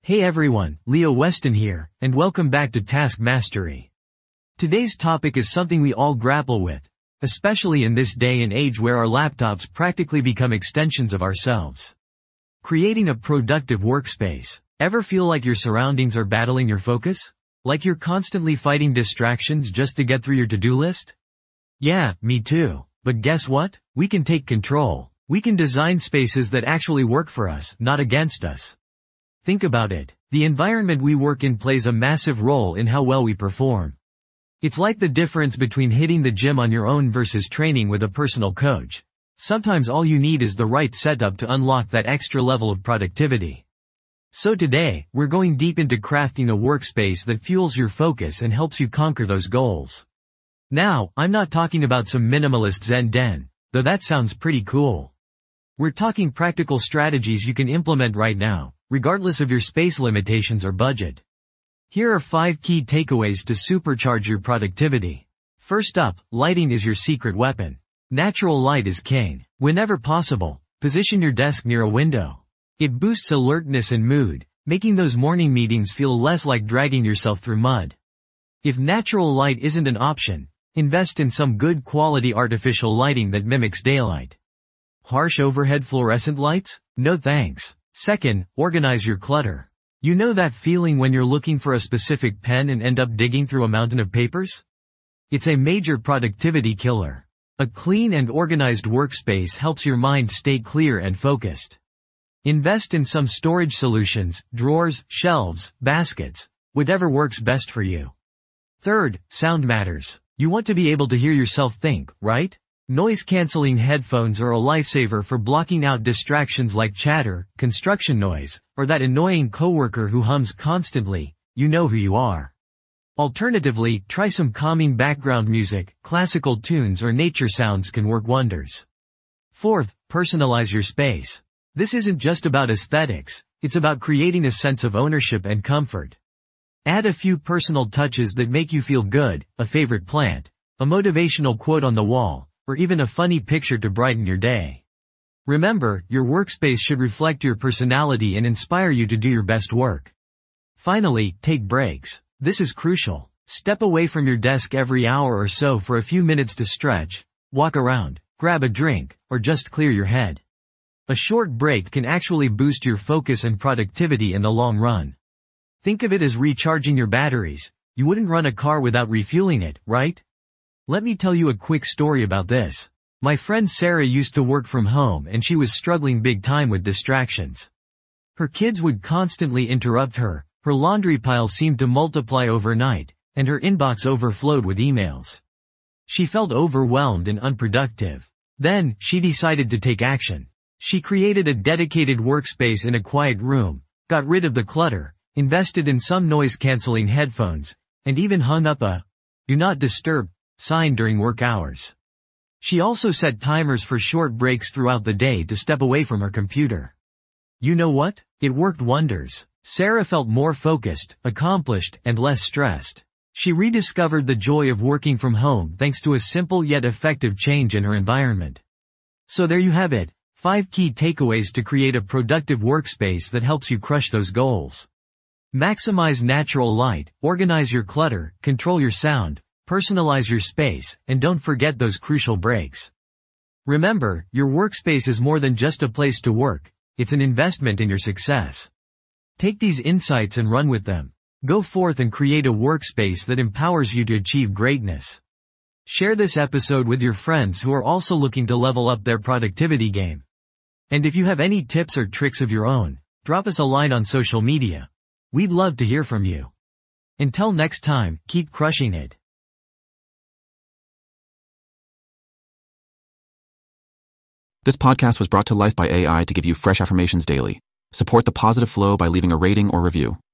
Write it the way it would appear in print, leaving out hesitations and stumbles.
Hey everyone, Leo Weston here, and welcome back to Task Mastery. Today's topic is something we all grapple with, especially in this day and age where our laptops practically become extensions of ourselves. Creating a productive workspace. Ever feel like your surroundings are battling your focus? Like you're constantly fighting distractions just to get through your to-do list? Yeah, me too. But guess what? We can take control. We can design spaces that actually work for us, not against us. Think about it. The environment we work in plays a massive role in how well we perform. It's like the difference between hitting the gym on your own versus training with a personal coach. Sometimes all you need is the right setup to unlock that extra level of productivity. So today, we're going deep into crafting a workspace that fuels your focus and helps you conquer those goals. Now, I'm not talking about some minimalist Zen den, though that sounds pretty cool. We're talking practical strategies you can implement right now, regardless of your space limitations or budget. Here are 5 key takeaways to supercharge your productivity. First up, lighting is your secret weapon. Natural light is king. Whenever possible, position your desk near a window. It boosts alertness and mood, making those morning meetings feel less like dragging yourself through mud. If natural light isn't an option, invest in some good quality artificial lighting that mimics daylight. Harsh overhead fluorescent lights? No thanks. Second, organize your clutter. You know that feeling when you're looking for a specific pen and end up digging through a mountain of papers? It's a major productivity killer. A clean and organized workspace helps your mind stay clear and focused. Invest in some storage solutions, drawers, shelves, baskets, whatever works best for you. Third, sound matters. You want to be able to hear yourself think, right? Noise-canceling headphones are a lifesaver for blocking out distractions like chatter, construction noise, or that annoying coworker who hums constantly. You know who you are. Alternatively, try some calming background music. Classical tunes or nature sounds can work wonders. Fourth, personalize your space. This isn't just about aesthetics, it's about creating a sense of ownership and comfort. Add a few personal touches that make you feel good, a favorite plant, a motivational quote on the wall, or even a funny picture to brighten your day. Remember, your workspace should reflect your personality and inspire you to do your best work. Finally, take breaks. This is crucial. Step away from your desk every hour or so for a few minutes to stretch, walk around, grab a drink, or just clear your head. A short break can actually boost your focus and productivity in the long run. Think of it as recharging your batteries. You wouldn't run a car without refueling it, right? Let me tell you a quick story about this. My friend Sarah used to work from home and she was struggling big time with distractions. Her kids would constantly interrupt her, her laundry pile seemed to multiply overnight, and her inbox overflowed with emails. She felt overwhelmed and unproductive. Then, she decided to take action. She created a dedicated workspace in a quiet room, got rid of the clutter, invested in some noise-canceling headphones, and even hung up a "Do Not Disturb" sign during work hours. She also set timers for short breaks throughout the day to step away from her computer. You know what? It worked wonders. Sarah felt more focused, accomplished, and less stressed. She rediscovered the joy of working from home thanks to a simple yet effective change in her environment. So there you have it, 5 key takeaways to create a productive workspace that helps you crush those goals. Maximize natural light, organize your clutter, control your sound, personalize your space, and don't forget those crucial breaks. Remember, your workspace is more than just a place to work, it's an investment in your success. Take these insights and run with them. Go forth and create a workspace that empowers you to achieve greatness. Share this episode with your friends who are also looking to level up their productivity game. And if you have any tips or tricks of your own, drop us a line on social media. We'd love to hear from you. Until next time, keep crushing it. This podcast was brought to life by AI to give you fresh affirmations daily. Support the positive flow by leaving a rating or review.